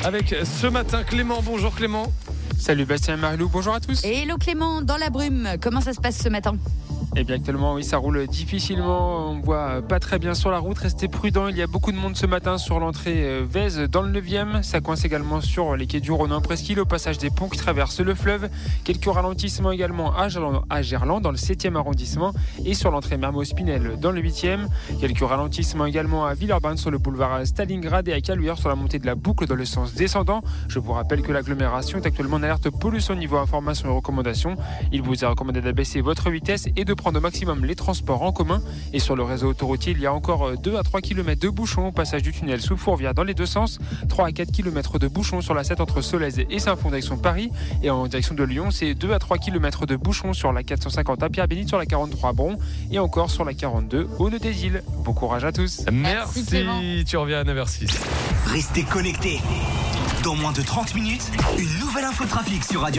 avec ce matin Clément. Bonjour Clément. Salut Bastien et Marilou, bonjour à tous. Et hello Clément, dans la brume, comment ça se passe ce matin ? Eh bien actuellement oui, ça roule difficilement, on voit pas très bien sur la route, restez prudents, il y a beaucoup de monde ce matin sur l'entrée Vèze dans le 9e, ça coince également sur les quais du Rhône en Presqu'île au passage des ponts qui traversent le fleuve, quelques ralentissements également à Gerland dans le 7e arrondissement et sur l'entrée Mermoz-Pinel dans le 8e, quelques ralentissements également à Villeurbanne sur le boulevard Stalingrad et à Caluire sur la montée de la boucle dans le sens descendant. Je vous rappelle que l'agglomération est actuellement en alerte pollution niveau information et recommandations, il vous est recommandé d'abaisser votre vitesse et de prendre au maximum les transports en commun. Et sur le réseau autoroutier, il y a encore 2 à 3 km de bouchons au passage du tunnel sous Fourvière dans les deux sens, 3 à 4 km de bouchons sur la 7 entre Solèze et Saint-Fond-d'Aix Paris. Et en direction de Lyon, c'est 2 à 3 km de bouchons sur la 450 à Pierre-Bénite, sur la 43 à Bron et encore sur la 42 au Nœud des Îles. Bon courage à tous. Merci Clément. Tu reviens à 9h06. Restez connectés. Dans moins de 30 minutes, une nouvelle infotrafic sur Radio.